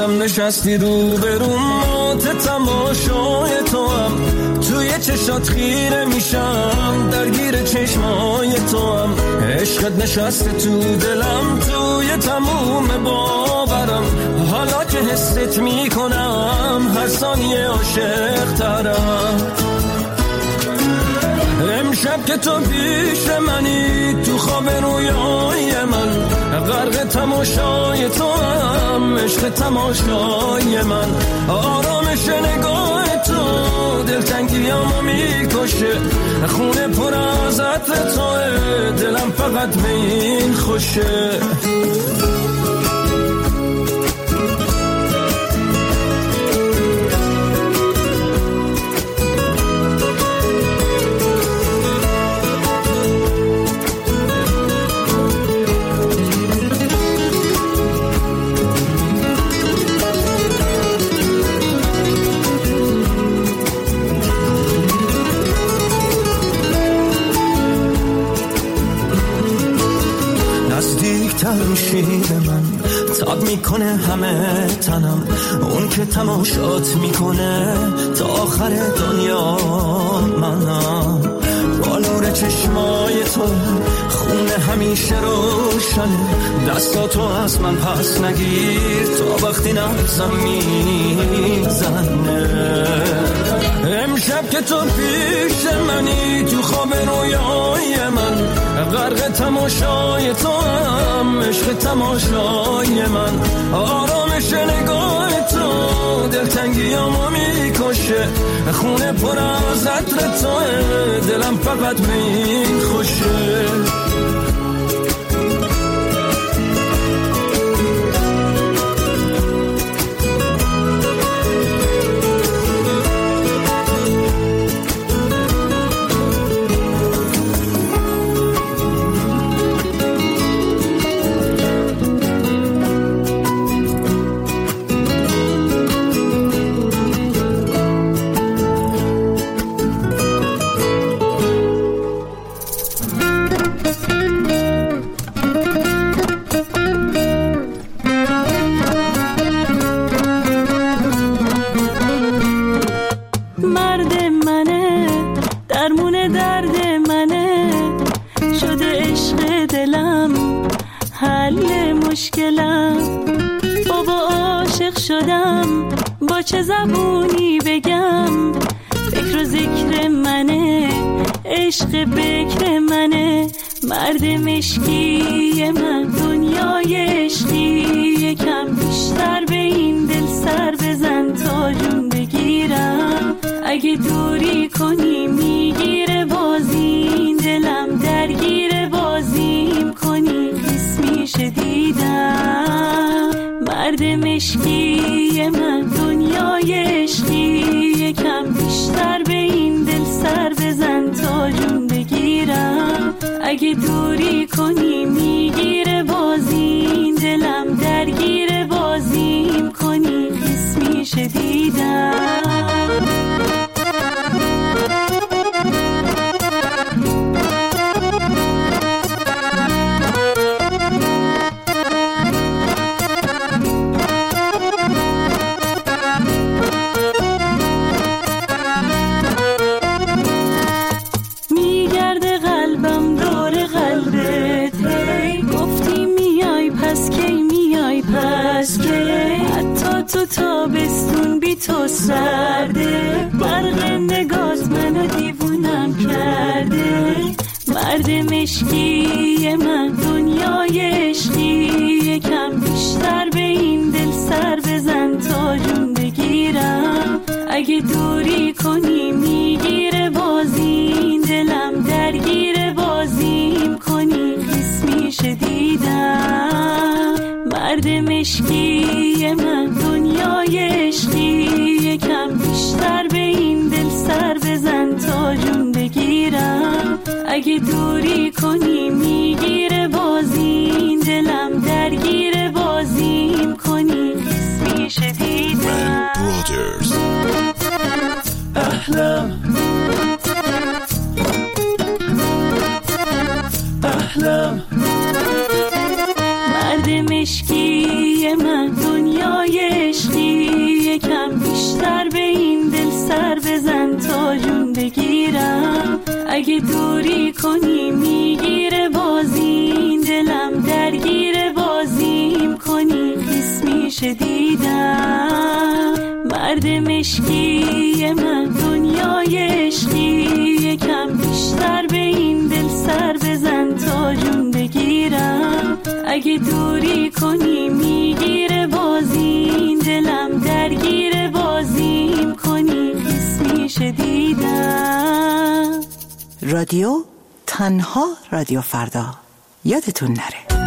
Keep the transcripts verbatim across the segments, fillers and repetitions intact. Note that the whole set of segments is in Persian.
هم نشستی رو برون موت تماشای تو هم توی چشات خیره میشم درگیر چشمای تو هم عشقت نشسته تو دلم توی تموم باورم حالا که حست میکنم هر ثانیه عاشق ترم امشب که تو پیش منی تو خواب رویای من غرق تماشای تو هم عشق تماشای من آرامش نگاه تو دلتنگیامو میکشه خونه پر از عطر توه دلم فقط به این خوشه میشی به من تاب میکنه همه تنم اون که تماشات میکنه تا آخر دنیا منم با نور چشمای تو خونه همیشه روشنه دستاتو از من پس نگیر تا وقتی نبزم میزنه امشب که تو پیش منی تو خواب رویای من غرق تماشای تو هم عشق تماشای من آرامش نگاه تو دلتنگیامو میکشه خونه پر از عطر توه دلم فقط به این خوشه چه زبونی بگم فکر و ذکر منه عشق بکر منه مرد مشکی من دنیای عشقی یکم بیشتر به این دل سر بزن تا جون بگیرم اگه دوری کنی میگیره بازی دلم درگیر بازیم کنی خیس میشه دیدم مرد مشکی من دنیای عشقی یکم بیشتر به این دل سر بزن تا جون بگیرم اگه دوری کنی میگیره بازی دلم درگیر بازیم کنی خیس میشه دیدم تو تابستون بی تو سرده برق نگات منو دیوونم کرده مرد مشکی من دنیای عشقی یکم بیشتر به این دل سر بزن تا جون بگیرم اگه دوری کنی میگیره بازی دلم درگیر بازیم کنی خیس میشه دیدم مرد مشکی من دنیای عشقی یکم بیشتر به این دل سر بزن تا جون بگیرم اگه دوری کنی میگیره بازی دلم درگیر بازیم کنی خیس میشه دیدم احلام احلام مرد مشکی من دنیای عشقی سر بزن تا جون بگیرم، اگه دوری کنی میگیره بازیم، دلم درگیره بازیم کنی خیس میشه دیدم. مرد مشکی من دنیای عشقی، یکم بیشتر به این دل سر بزن تا جون بگیرم، اگه دوری کنی میگیره بازیم، دلم درگیره بازیم کنی خیس میشه دیدم. رادیو تنها رادیو فردا، یادتون نره.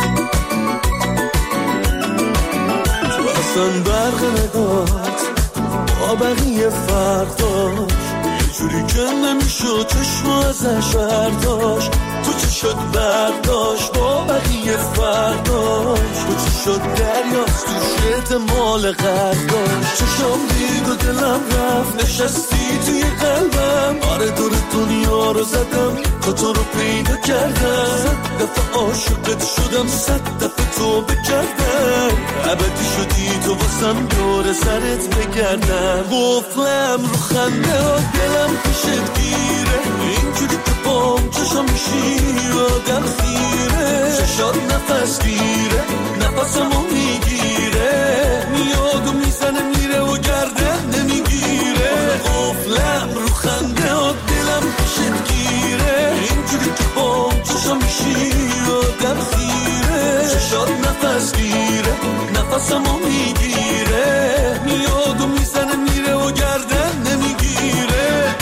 تو اصلا برق نداشت با بقیه فرق داشت، یه جوری که نمیشد چشم ازش برداشت. تو چی شد برداشت با بقیه فرق داشت، تو چی شد دریاست توش احتمال غرق داشت. چشم دید و دلم رفت نشستی توی قلبم، آره دور دنیا رو زدم تا تو رو پیدا کردم. صد دفعه عاشقت شدم، صد دفعه تو بکردم، ابدی شدی تو واسم دور سرت بگردم. گفتم رو خنده ها دلم پیشت گیره، اینجوری که بام چشم میشی آدم خیره. چشات نفس گیره نفسمو میگیره، میاد و میزنه میره و گردن نمیگیره. قفلم رو خنده ها دلم پیشت گیره، اینجوری که بام چشم میشی آدم خیره. چشات نفس گیره نفسمو میگیره، میاد و میزنه میره و گردن نمیگیره.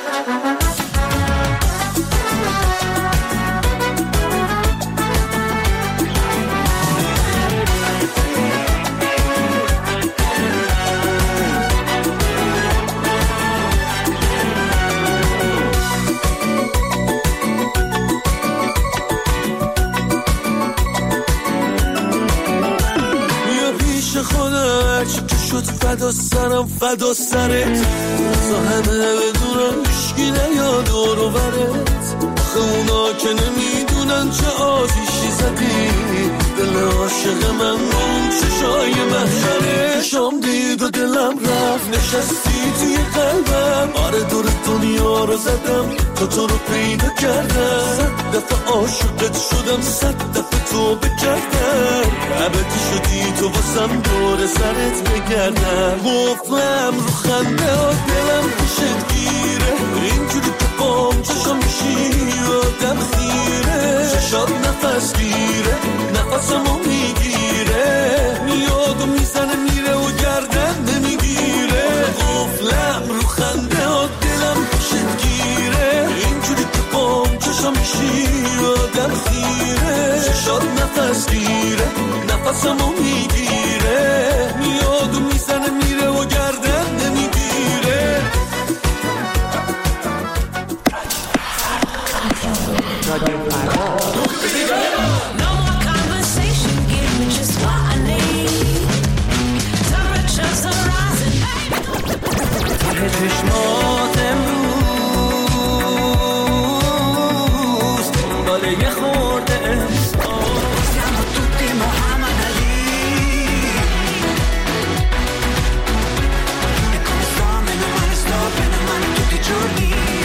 شد فدا سرم فدا سرت، تا همه بدونم هیشگی نیاد دور و برت. آخه اونا که نمیدونن چه آتیشی زدی، دل عاشق من اون چشای محشره. شام دید و دلم رفت نشستی توی قلبم، آره دور دنیا رو زدم تا تو رو پیدا کردم. صد دفعه عاشقت شدم، صد دفعه تو بکردم، ابدی شدی تو واسم دور سرت بگردم. گفتم رو خنده ها دلم پیشت گیره، اینجوری که بام چشم میشی آدم خیره. چشات نفس گیره نفسمو میگیره، میاد و میزنه میره و گردن نمیگیره. قفلم رو خنده ها دلم پیشت گیره، اینجوری که بام چشم میشی آدم خیره. چشات نفس گیره نفسمو میگیره، میاد و میزنه میره و گردن نمیگیره. چشمات امروز دنبال یه خورده احساس، siamo tutti Muhammad Ali e come sto meno male sto bene male tutti i giorni.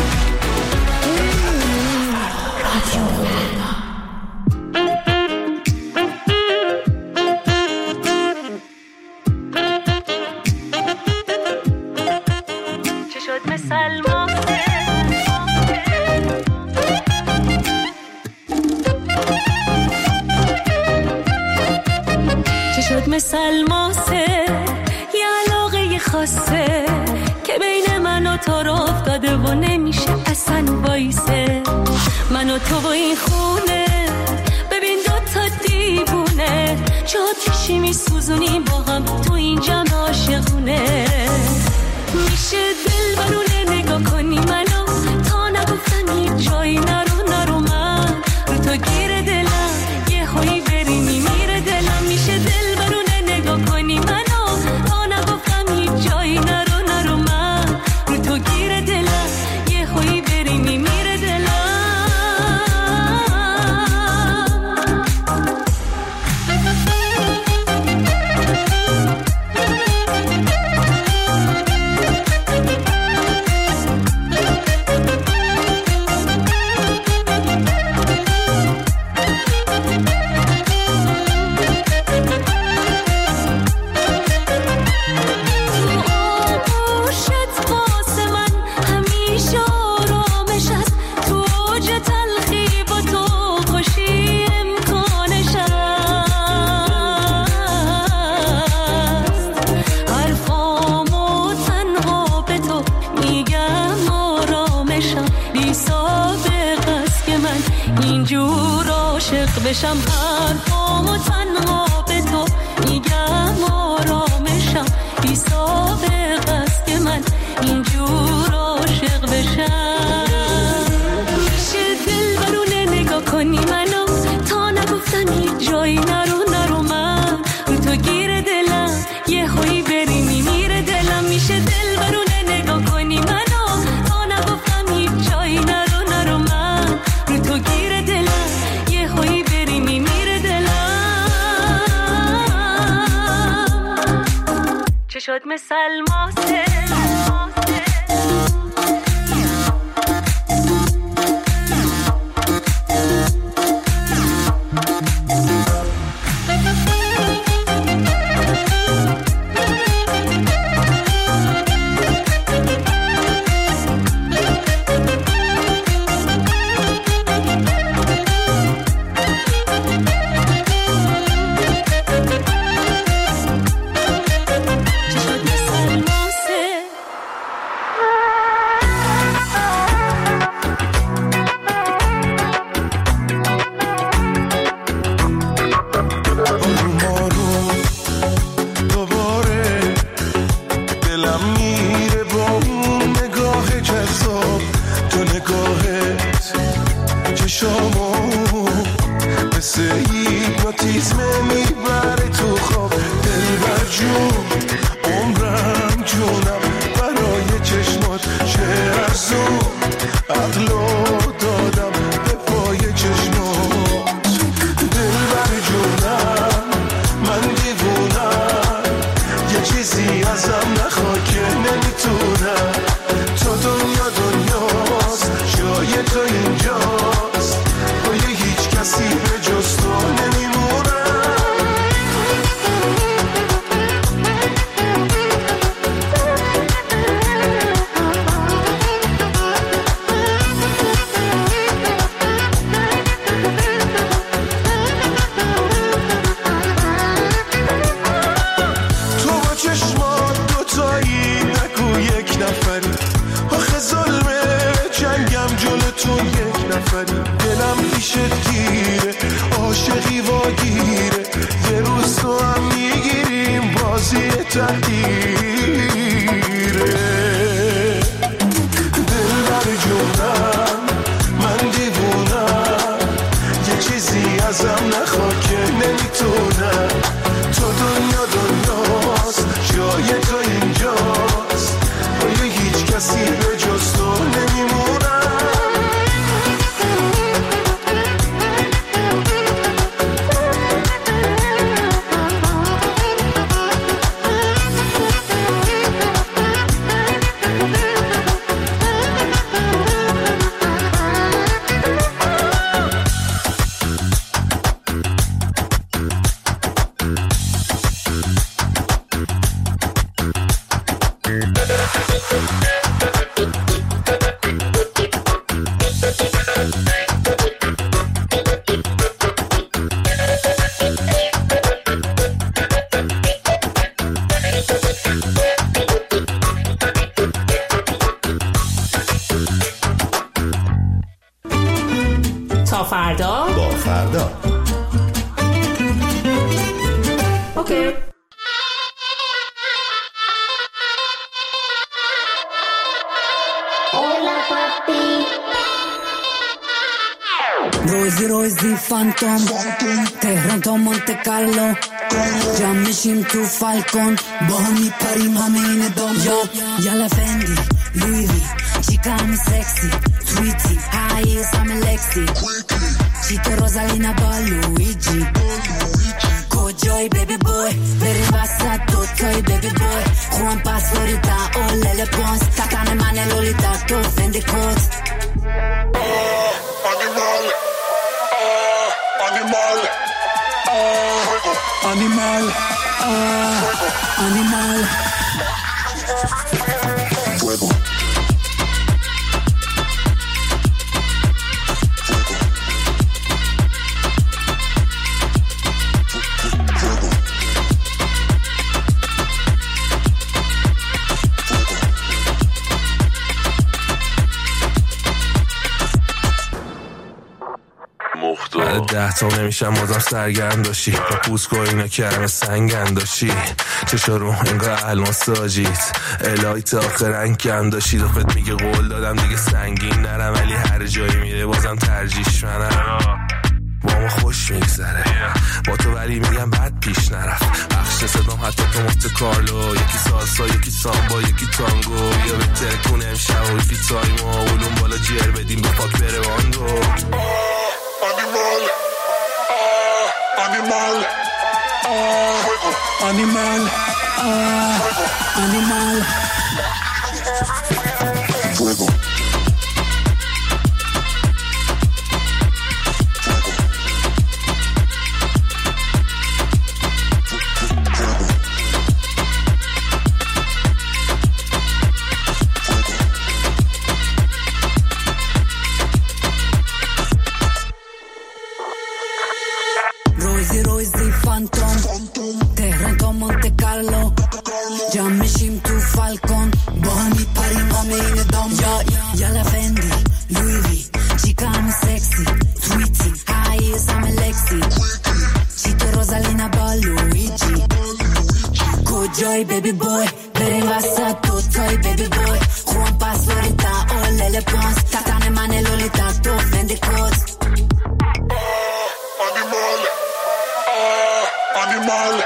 سلماسه یه علاقه خاصه که بین من و تو رو افتاده و نمیشه اصلا بایسه. من و تو و این خونه ببین دوتا دیوونه، چه آتیشی میسوزونیم با هم تو این جمع عاشقونه. میشه دل برونه نگاه کنی منو تا نگفتم هیچ جایی نرو نرو من رو تو گیر دلم یه هایی بری میمیره دلم. میشه دل برونه نگاه کنی منو تا نگفتم هیچ جایی نرو نرو من رو تو گیر دلم یه هایی بری میمیره دلم. اینجور عاشق بشم حرفامو تنها به تو میگم آرامشم بی سابق است که من اینجور عاشق بشم میشه دل برونه نگاه کنی منو تا نگفتم هیچ جایی نرو نرو من رو تو گیر دلم یه هایی بری میمیره دلم میشه دل برونه نگاه کنی منو تا نگفتم هیچ جایی نرو نرو من رو تو گیر دلم یه هایی بری میمیره دلم چه شد مثل ماسه تا فردا با فردا. اوکی. روزی روزی فانتوم تهران تا مونته کارلو جمع میشیم تو فالکون با هم میپریم همه این دام یالا فندی لویوی چیکا همی سکسی تویتی هاییس همه لکسی چیکا روزالینا با لویجی کجای بیبی بوی بریم وسط دوتای بیبی بوی خوان پاس فلوریدا اولل پونس تکن من لولیتا تو فندی کت Animal, ah, animal, ah, animal. Fuego. بعد ده تا نمیشم بازم سرگرم داشتی با پوست که اینا کرم سنگن داشتی چشا رو انگار الماس داجیت الایت آخر انکم داشتی دفت میگه قول دادم دیگه سنگین نرم ولی هر جایی میره بازم ترجیش منم با ما خوش میگذره با تو ولی میگم بد پیش نرفت بخش صدام حتی تو مفت کارلو یکی سالسا یکی سامبا یکی تانگو یا بهتر کنه امشب و یکی تایما اولون بالا جر بدیم به پاک بره باندو Animal, ah, animal, ah, animal, fuego. تهران تا مونت کارلو جمع میشیم تو فالکون با هم میپریم همه این دام یا یالا فندی لویوی چیکا همه سکسی تویتی هایز همه لکسی چیتو روزالینا با لویجی کجای بیبی بوی بریم وسط دوتای بیبی بوی خوان پاس لولیتا اولل پانس تتن من لولیتا تو فندی کود Animal,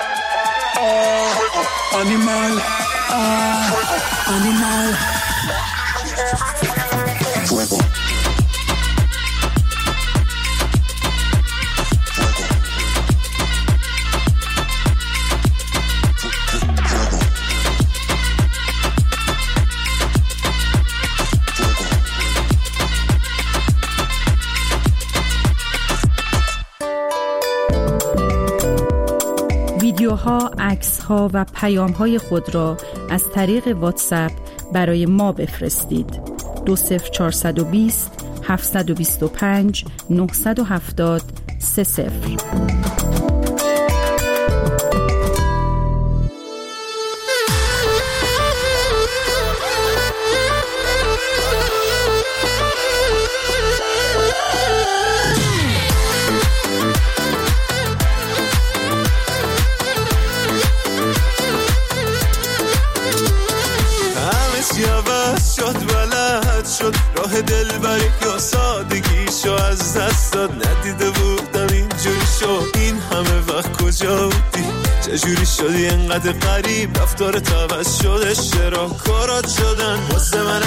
ah, animal, ah, animal, fuego. ویدیوها، عکس‌ها و پیام‌های خود را از طریق واتساپ برای ما بفرستید. دو صفر چهارصد و بیست هفتصد و بیست و پنج نهصد و هفتاد سه صفر. شد راه دل بری یا سادگیشو از دست داد ندیده بودم اینجوری شد این همه وقت کجا بودی چجوری شدی انقدر غریب رفتار عوض شده چرا کارات شدن واسه من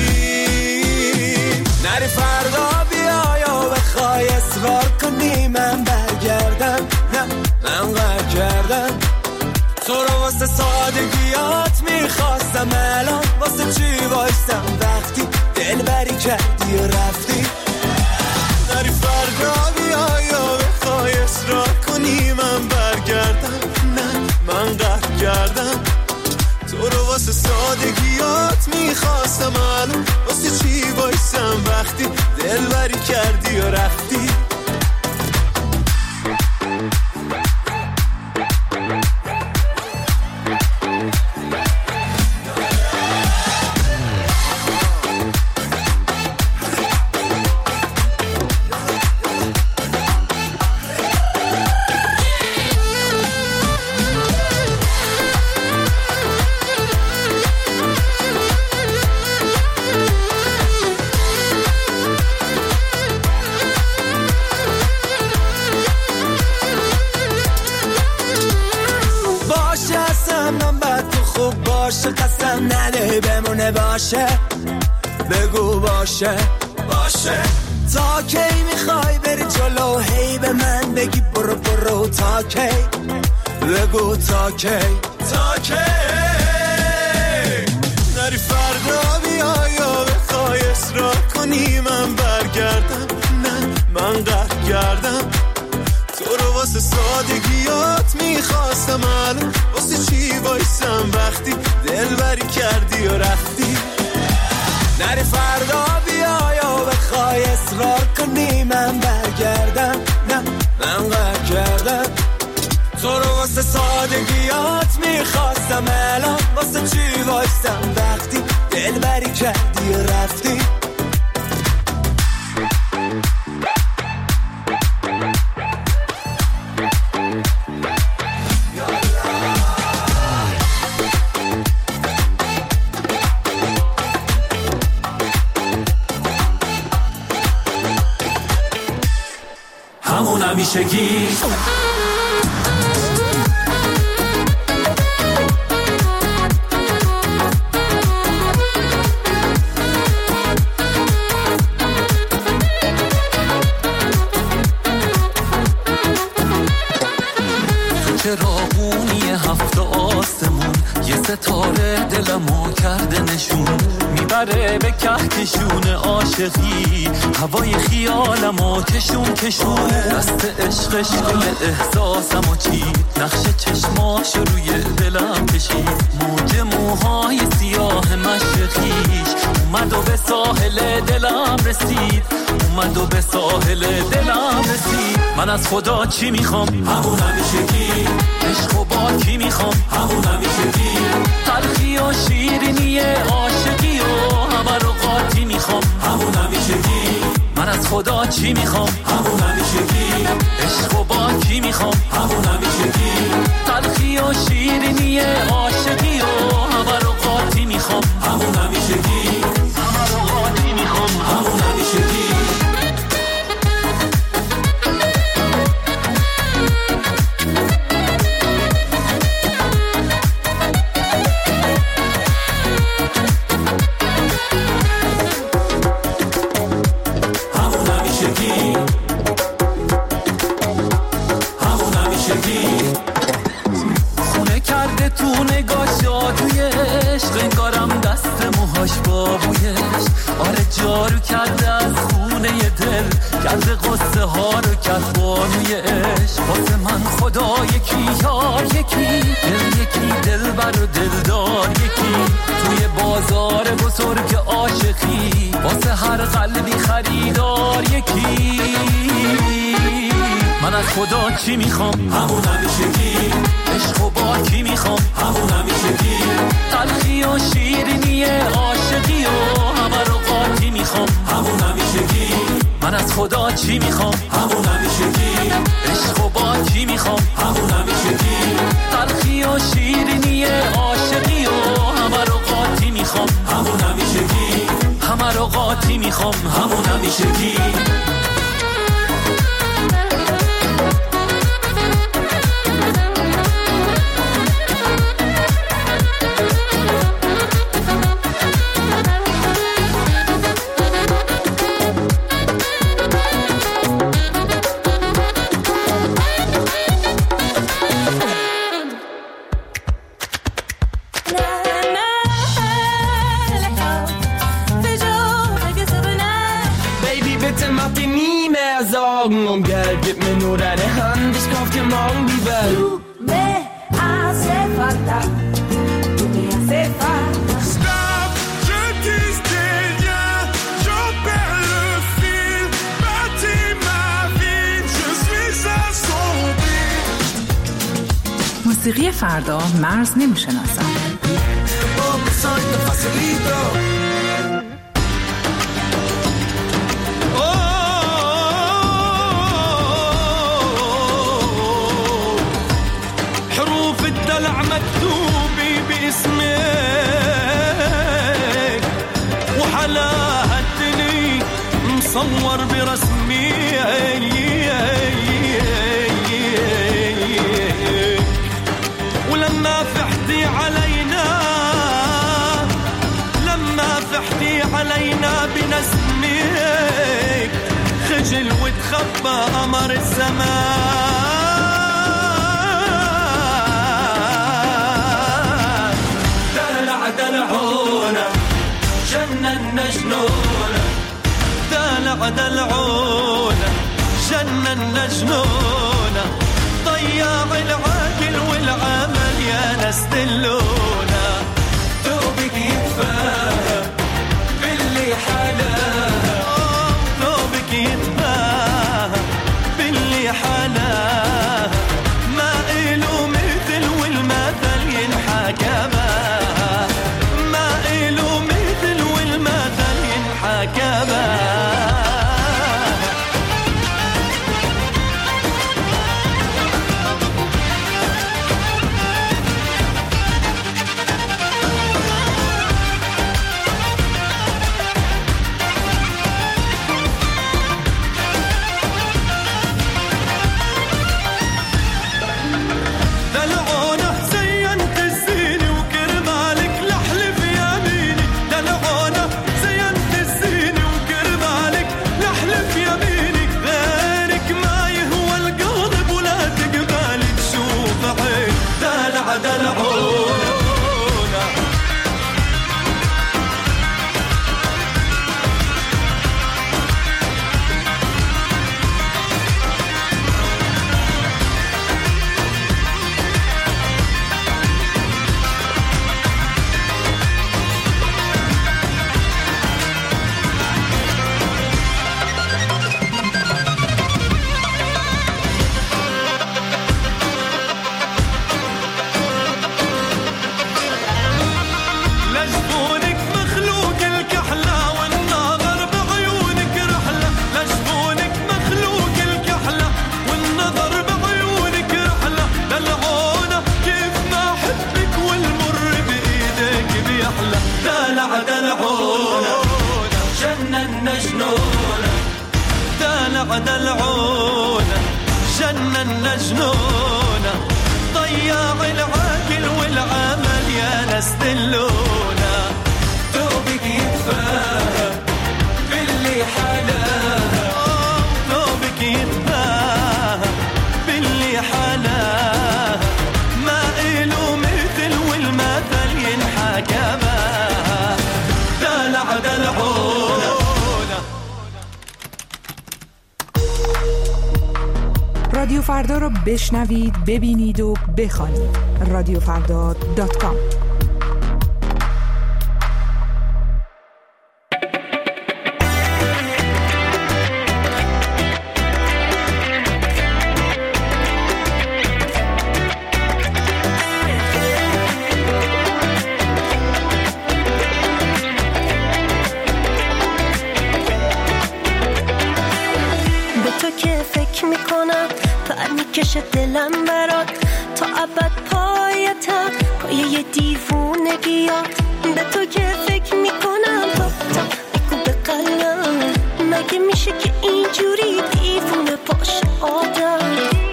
عجیب نری فردا بیا یا بخوای اصرار کنی من برگردم نه من قهر کردم تو رو واسه سادگیات میخواستم الان واسه چی وایستم وقتی دل بری کردی و رفتی نری فردا بیا یا بخوای اصرار کنی من برگردم نه من قهر کردم تو رو واسه سادگیات میخواستم الان واسه چی وایستم وقتی دل بری کردی و رفتی قسم نده بمونه باشه بگو باشه باشه تا کی میخوای بری جلو هی به من بگی برو برو تا کی بگو تا کی تا کی نری فردا بیا یا بخوای اصرار کنی من برگردم نه من قهر کردم تو رو واسه سادگیات میخواستم الان واسه چی وایسم وقتی دل بری کردی و رفتی نری فردا بیا یا بخوای اصرار کنی من برگردم نه من قهر کردم تو رو واسه سادگیات میخواستم الان واسه چی وایسم وقتی دل بری کردی و رفتی همون همیشگی. چراغونی هفت آسمون یه ستاره دلمو کرده نشون، میبره به کهکشون عاشقی هوای خیالمو کشون کشون. دست عشقش گل احساسمو چید، نقش چشماش روی دلم کشید. موج موهای سیاه مشرقیش اومد و به ساحل دلم رسید، اومد و به ساحل دلم رسید. من از خدا چی میخوام؟ همون همیشگی. عشق و با کی میخوام؟ همون همیشگی. تلخی و شیرینی عاشقی و همه رو قاطی میخوام. همون همیشگی. من از خدا چی میخوام؟ همون همیشگی. عشق و با کی میخوام؟ همون همیشگی. تلخی و شیرینی عاشقی و همه رو قاطی میخوام. همون همیشگی. همه رو قاطی میخوام. همون همیشگی. جارو کرده از خونه دل، کرده قصه ها رو کرد بانوی عشق. واسه من خدا یکی یار یکی، دل یکی دل بر و دلدار یکی. توی بازار بزرگ عاشقی واسه هر قلبی خریدار یکی. من از خدا چی میخوام؟ همون همیشگی. عشق و با کی میخوام؟ همون همیشگی. تلخی و شیرینی عاشقی و همه رو قاطی میخوام. همون همیشگی. من از خدا چی میخوام؟ همون همیشگی. عشق و با کی میخوام؟ همون همیشگی. تلخی و شیرینی عاشقی و همه رو قاطی میخوام. همون همیشگی. همه رو قاطی میخوام. همون همیشگی. Augen und Geld, gib mir nur deine Hand, ich kauf dir morgen die Welt. Du me hace falta, tu me hace falta. Stop, je dis rien, j'en perds le fil. Bâtis ma vie, je suis assombri. موسیقی فردا مرز نمیشناسم. مكتوبي باسمك وحلاها الدني مصور برسمي ولما فحتي علينا لما فحتي علينا بنسمك خجل وتخبى قمر الزمان دلعونا جننا جنونا دلع دلعونا جننا جنونا ضياع العاقل والعمل يا ناس دلونا توبك يتفاهم باللي حلاها توبك يتفاهم باللي حلاها ما إله مثل والمثل ينحكى جنن نجنونا ضياع العقل والعمل يا ناس دلونا توبك يتفاهم باللي حلاها توبك يتفاهم باللي حلاها ما إله مثل والمثل ينحكى بها دلع دلعونا. رادیو فردا رو بشنوید، ببینید و بخوانید. رادیو فردا دات کام. کشه دلم برات تا ابد پایتم پایه یه دیوونگیات به تو که فکر میکنم تا تا بگو به قلبم مگه میشه که اینجوری دیوونه باشه آدم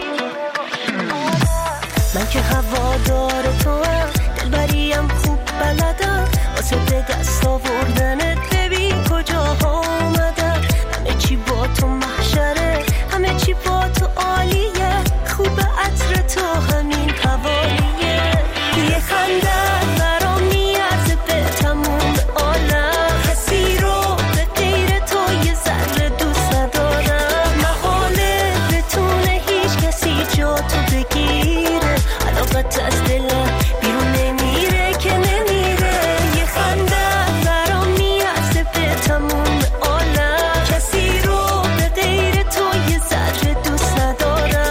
من که هوادار تو هم دلبریم خوب بلدم واسه به دست آوردنت ببین کجاها اومدم همه چی با تو محشره همه چی با تو عالیه خوب عطر تو همین حوالیه یه خنده برام میارزه به تموم عالم کسی رو به غیر تو یه ذره دوست ندارم محاله بتونه هیچ کسی جا تو بگیره علاقت از دلم بیرون نمیره که نمیره یه خنده برام میارزه به تموم عالم کسی رو به غیر تو یه ذره دوست ندارم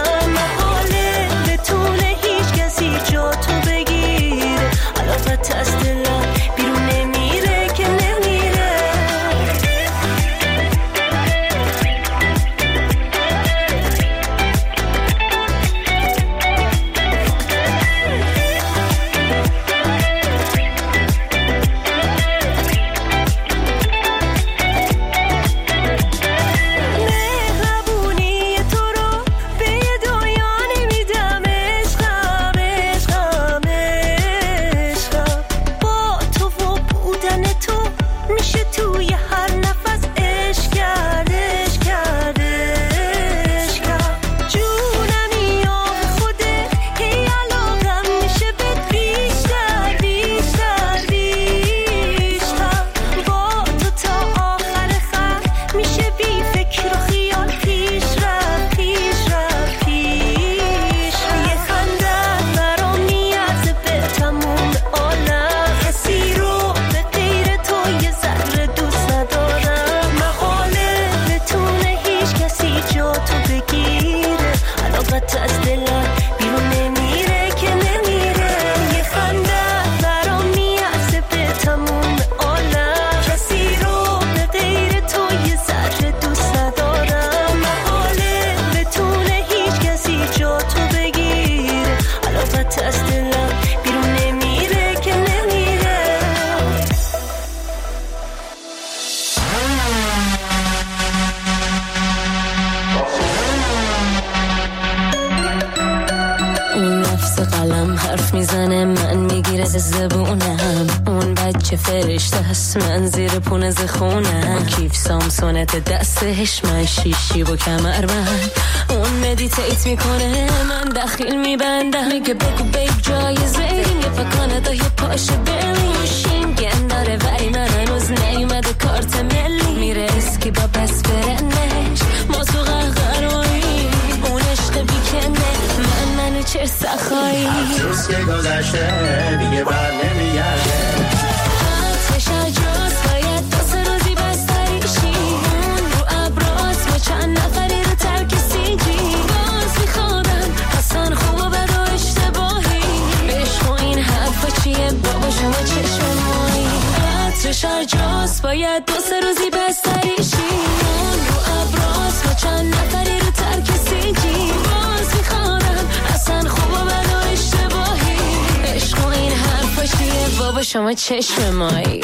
جا تو بگیره علاقت از دلم بیرون نمیره که نمیره مهربونی تو رو به دنیا نمیدم میشه توی هر نفس عشق کرد عشق کرد عشق کرد جونمی آب خوده هی علاقم میشه به بیشتر بیشتر بیشتر با تو تا آخر خط میشه بی فکر و خیال پیش رفت پیش رفت پیش یه خنده برام میارزه به تموم عالم کسی رو به غیر تو یه ذره دوست ندارم محاله بتونه هیچ کسی جا تو بگیره علاقت از دلم بیرون نمیره که نمیره یه خنده برام میارزه به تموم عالم کسی رو به غیر تو یه ذره دوست ندارم محاله بتونه هیچ کسی جا تو بگیره علاقت از دلم بیرون نمیره که نمیره اون نفس قلم حرف میزنه من میگیره زبونم اون بچه فرشته هست من زیر پونه زخونم کیف سامسونت دستش من شیشی و کمر بند اون مدیتیت میکنه من دخیل میبندم میگه بگو بیب جایزه یه پکانه دا یه پاشه بریم شینگن داره ولی من هنوز نیومده کارت ملی میره اسکی با بس برنش ما تو قهقرایی اون عشق بیکنه من منو چه سخایی روز که گذشته دیگه بر نمیگرده آتش عجاز باید دو سه روزی بستریشی اون رو ابراز ما چند نفری رو ترک سیجی باز میخوادم اصلا خوب و بد و اشتباهی عشق و این حرفا چیه بابا شما چشم مایی آتش عجاز باید دو سه روزی بستریشی اون رو ابراز ما چند نفری رو ترک سیجی باز میخوادم اصلا خوب و بد و اشتباهی عشق و این حرفا چیه بابا شما چشم مایی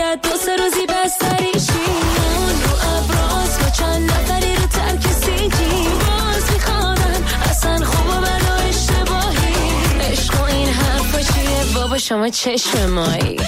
باید دو سه روزی بستریشی. اون رو ابراز با چند نفری رو ترک سیگی. باز میخوادن اصلا خوب و بد و اشتباهی. عشق و این حرفا چیه بابا شما چشم مایی.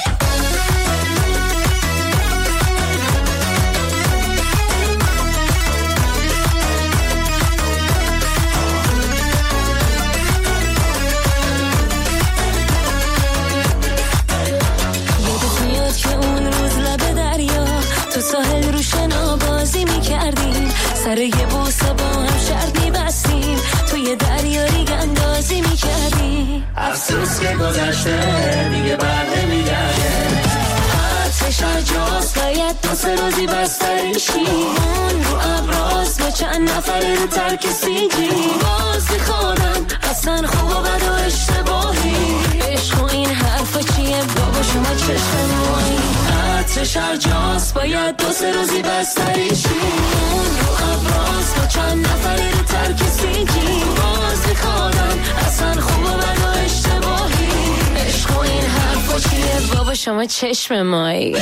ساحل رو شنا بازی میکردیم، سر یه بوسه با هم شرط میبستیم، توی دریا ریگ اندازی میکردیم. افسوس که گذشته دیگه بر نمیگرده. آتش اجاز باید دو سه روزی بستریشی. اون رو ابراز با چند نفره رو ترک سیگی. باز میخوادم اصلا خوب و بد و اشتباهی. عشق و این حرفا چیه بابا شما چشم مایی. آتش اجاز باید دو سه روزی بستریشی. اون رو ابراز با چند نفره رو ترک سیگی. باز میخوادم اصلا خوب و بد و اشتباهی. عشق و این حرفا چیه بابا شما چشم مایی.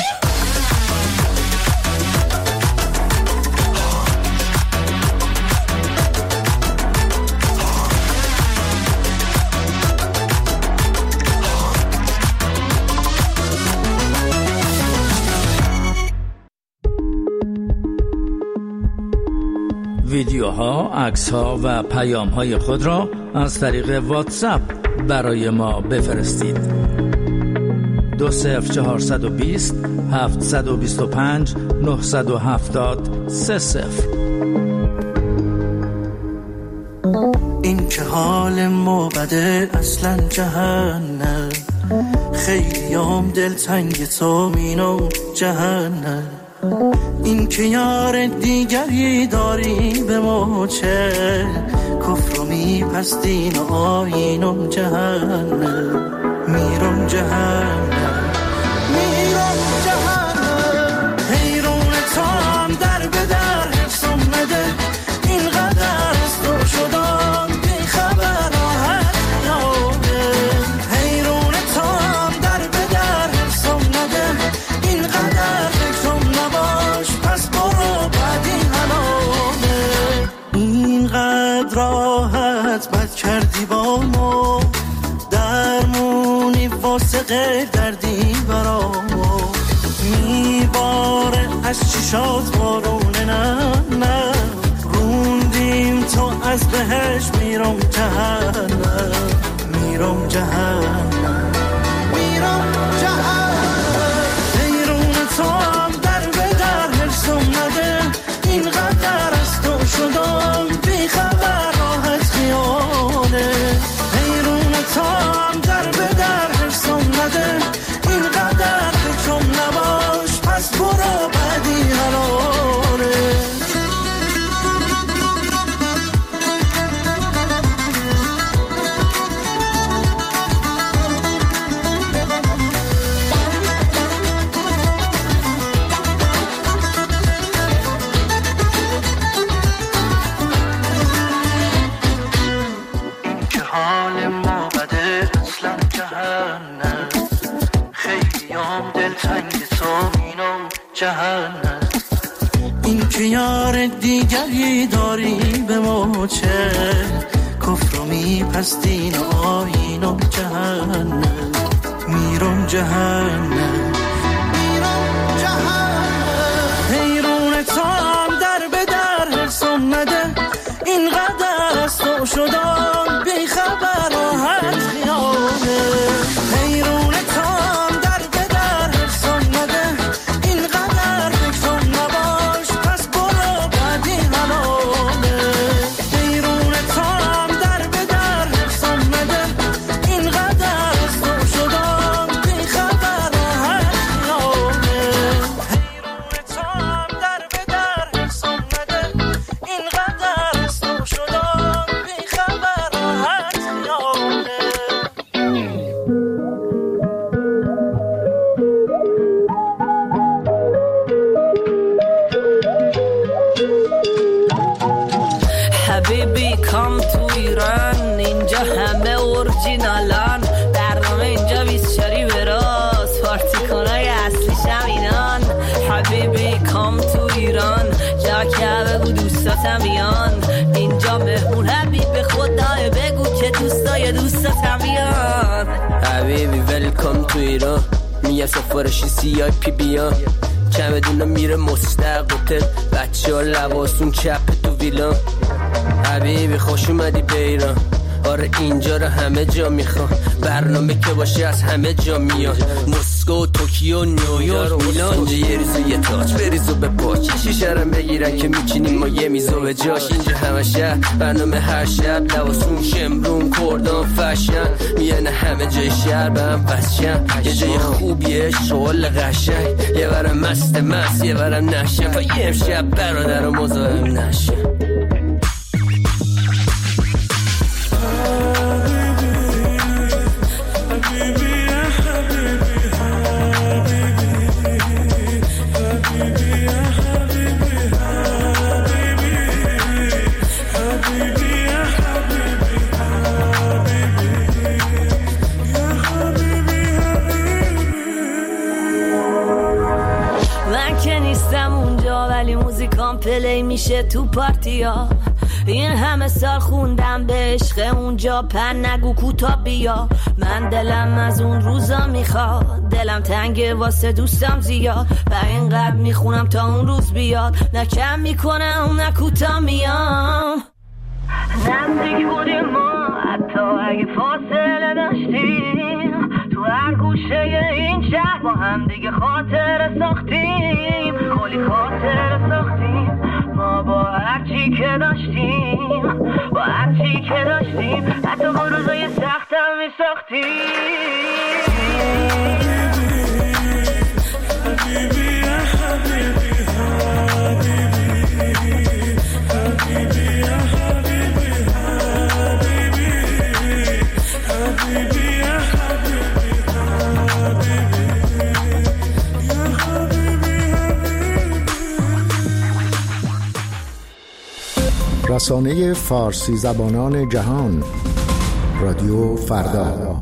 ویدیوها، عکس‌ها و پیام‌های خود را از طریق واتساپ برای ما بفرستید. دو صفر چهارصد و بیست هفتصد و بیست و پنج نهصد و هفتاد سه صفر. این که حال ما بده اصلا جهنم، خیلیام دلتنگ تو مینو جهنم. این که یار دیگری داری به ما چه، کفر و میپستین و آینم جهنم. میرم جهنم میرم جهنم. حیرون تام در به در حفظم نده، اینقدر از تو شدم بی خبر راحت نیامه. حیرون تام در به در حفظم نده، اینقدر فکرم نباش پس برو بعدی حلامه. اینقدر راحت بد کردی با ما، درمونی واسه غیر دردی برا ما. میباره از چشات بارونه نه نه، روندیم تو از بهش میرم جهنم. میرم جهنم میرم جهنم. حیرون تو هم در به در حرسم نده، اینقدر از تو شدم بی خبر راحت خیانه. حیرون تو هم در به در حرسم نده، اینقدر فکرم نباش پس برو بعدی حلانه. جهنم. این که یار دیگری داری به ما چه، کفر و میپستین و آینم جهنم. میرم جهنم میرم جهنم. حیرون تو هم در به در حرسم نده، اینقدر از تو شدم بی خبر راحت خیانه. حیرون تو هم در به در حرسم نده، اینقدر فکرم نباش پس برو بعدی حلامه. حیرون تو هم در به در حرسم نده، اینقدر از تو شدم بی خبر راحت خیانه. حیرون تو هم در به در حرسم نده، اینقدر از تو شدم بی خبر راحت خیانه. حبیبی کام تو ایران، اینجا همه اورجینالان. برنامه اینجا بیست شاری به راست، پارتی کنای اصلیش هم اینا. که بگو دوستاتم بیان اینجا مهمون حبیب خدای بگو که دوستای دوستاتم بیان حبیبی ویلکام تو ایران میگه سفارشی سی آی پی بیان چمدونه میره مستقبل بچه ها لباسون چپ تو ویلان حبیبی خوش اومدی به ایران آره اینجا رو همه جا میخوان برنامه که باشه از همه جا میان مسکو توکیو نیویورک میلان اینجا یه ریزو یه تاج بریزو به پاچ شیشه رو بگیرن که میچینیم ما یه میزو به جاش اینجا همه شهر برنامه هر شب لباسون شمرون کردان فشن میانه همه جای شهر به هم بسشن یه جای خوبیه شغل قشنگ یه برم مست مست یه برم نشن و یه امشب برادر و مزاحم نشن پلی میشه تو پارتیا این همه سال خوندم به عشق اونجا پن نگو کوتا بیا من دلم از اون روزا میخواد دلم تنگه واسه دوستم زیاد و اینقدر میخونم تا اون روز بیاد نه کم میکنم نه کوتا میام نزدیک بودیم ما حتی اگه فاصله داشتیم تو هر گوشه این شهر با هم دیگه خاطر ساختیم کلی خاطر ساختیم ما با هرچی که داشتیم با هرچی که داشتیم حتی با روزای سختم می ساختیم حبیبی یا حبیبی حبیبی یا حبیبی حبیبی یا رسانه فارسی زبانان جهان رادیو فردا.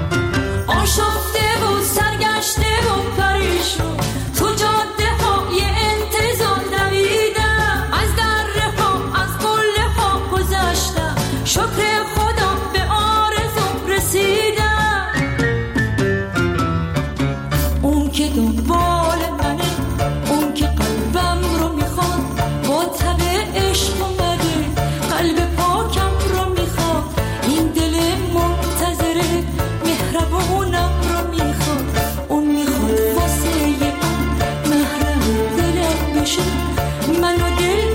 آشفته و سرگشته و پریشون تو جاده های بشه منو دل